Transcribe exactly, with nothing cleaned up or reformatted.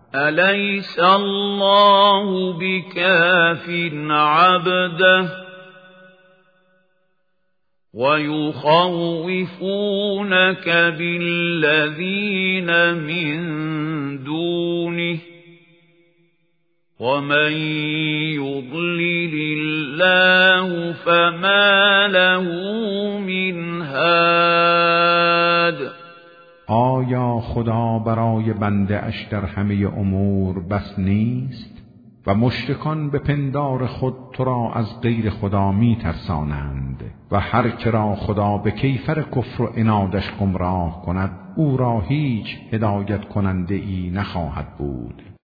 أليس الله بكاف عبده ويخوفونك بالذين من دونه ومن يضلل الله فما له من هاد. آیا خدا برای بنده اش در همه امور بس نیست و مشرکان به پندار خود تو را از غیر خدا می ترسانند و هر که را خدا به کیفر کفر و عنادش گمراه کند او را هیچ هدایت کننده ای نخواهد بود.